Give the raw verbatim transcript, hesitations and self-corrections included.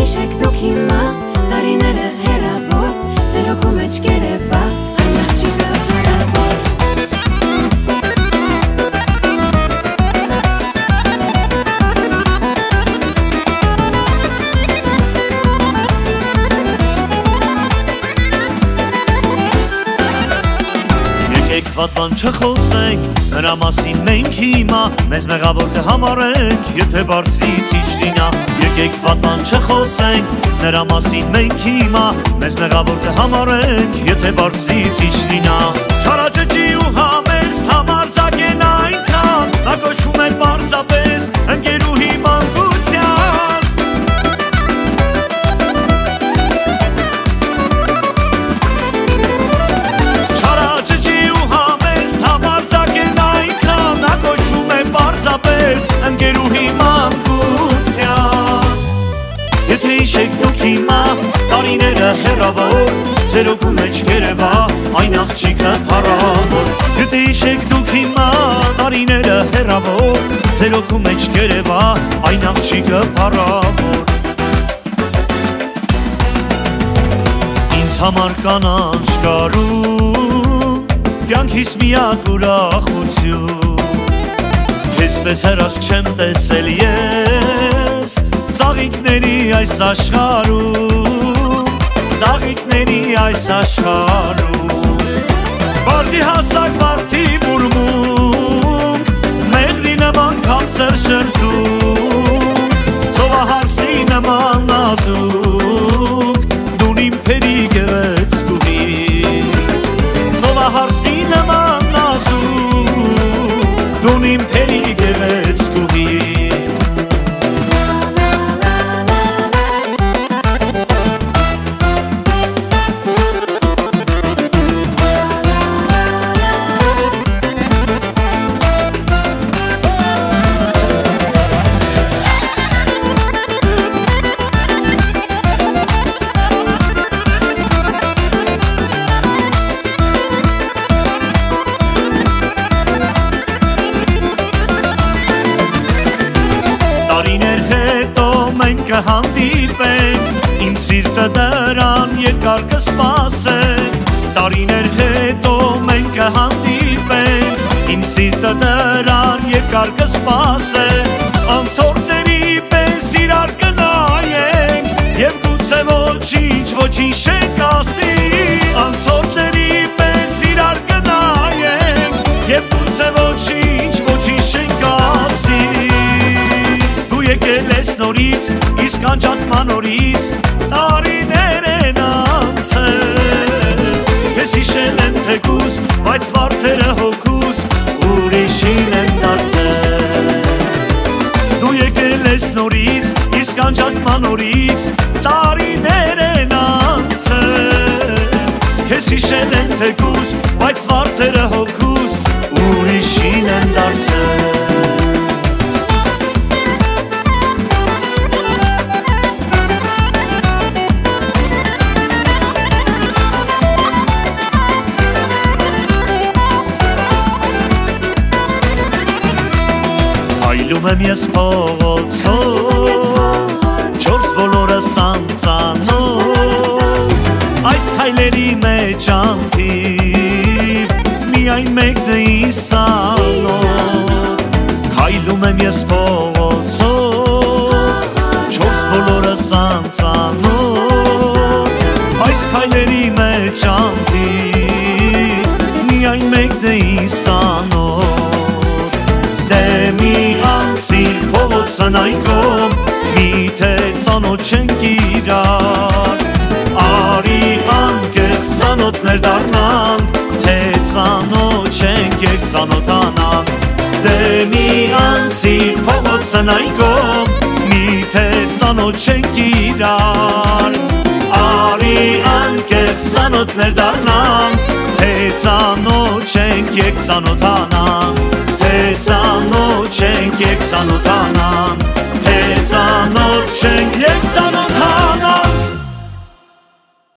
հիշեք դուք հիմա, տարիները հեռավոր, ձեր հոգու մեջ գերեվա, այն աղջիկը հարավոր։ Եկեք վատ բան չխոսենք, նրա մասին մենք հիմա, մեզ մեղավոր կհամարենք, եթե բարձրից իջնինա։ Եկեք վատ բան չխոսենք, նրա մասին մենք հիմա, մեզ մեղավոր կհամարենք, եթե բարձրից իջնինա։ Չարաճճի ու համեստ համարձակ են այնքան, նա կոչվում է պարզապես ընկերուհի մանկության։ Չարաճճի ու համեստ համարձակ են այնքան, նա կոչվում է պարզապես ընկերուհի մանկության։ Եթե հիշեք դուք հիմա, տարիները հեռավոր, ձեր հոգու մեջ գերեվա, այն աղջիկը հարավոր։ Եթե հիշեք դուք հիմա, տարիները հեռավոր, ձեր հոգու մեջ գերեվա, այն աղջիկը հարավոր։ Ինձ համար կանանչ կարում, կյանքիս միակ ուրախություն, քեզպես հեռաշք չեմ տեսել ես, ծաղիկների այս աշխարհում, ծաղիկների այս աշխարհում։ Բարդի հասակ մարդի բուրմունք, մեղրի նման քաղցր շրթում, ծովահարսի նման նազուկ, դուն իմ փերի գեղեցկուհի, ծովահարսի նման նազուկ, դուն իմ փերի գեղեցկուհի։ Կհանդիպենք, իմ սիրտը դրան երկար կսպասենք։ Տարիներ հետո մենք կհանդիպենք, իմ սիրտը դրան երկար կսպասենք։ Անցորդների պես իրար կնայենք, և գուցե ոչինչ, ոչինչ չենք ասի։ Անցորդների պես իրար կնայենք, և գուցե ոչինչ, ոչինչ չենք ասի։ Դու եկել ես նորից, իսկ անջատման օրից տարիներ են անցել։ Ես հիշել եմ թեկուզ, բայց վարդերը հոգուս ուրիշին են դարձել։ Դու եկել ես նորից, իսկ անջատման օրից տարիներ են անցել։ Ես հիշել եմ թեկուզ, բայց վարդերը հոգուս ուրիշին են դարձել։ Այլում եմ ես փողոցով, չորս բոլորս անծանոթ, այս քայլերի մեջ անթիվ, միայն մեկն է ինձ ծանոթ։ Քայլում եմ ես փողոցով, չորս բոլորս անծանոթ, այս քայլերի մեջ անթիվ, միայն մեկն է ինձ ծանոթ։ Մի անցիր փողոցն այն կողմ, միթե ծանոթ չենք իրար, արի անկեղծ ծանոթներ դառնանք, թե ծանոթ չենք եք ծանոթանանք։ Դե մի անցիր փողոցն այն կողմ, միթե ծանոթ չենք իրար, արի անկեղծ ծանոթներ դառնանք, թե ծանոթ չենք եք ծանոթանանք։ Թե ծանոթ չենք եք ծանոթանանք, թե ծանոթ չենք եք ծանոթանանք։